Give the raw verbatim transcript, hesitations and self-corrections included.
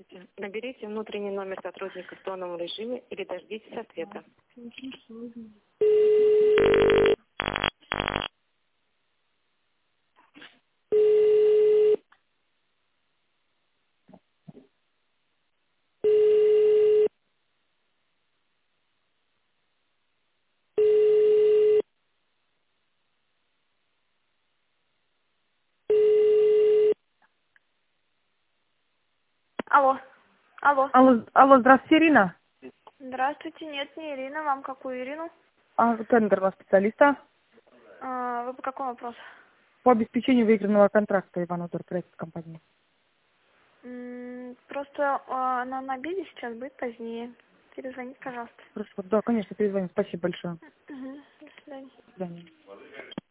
Здравствуйте. Наберите внутренний номер сотрудника в тоновом режиме или дождитесь ответа. Алло. Алло. Алло, алло, здравствуйте, Ирина. Здравствуйте. Нет, не Ирина. Вам какую Ирину? А, тендерного специалиста А, вы по какому вопросу? по обеспечению выигранного контракта Иван Проект компании. М, Просто а, она на обеде сейчас, будет позднее. Перезвоните, пожалуйста. Хорошо, да, конечно, перезвоним. Спасибо большое. Мгм. До свидания. До свидания.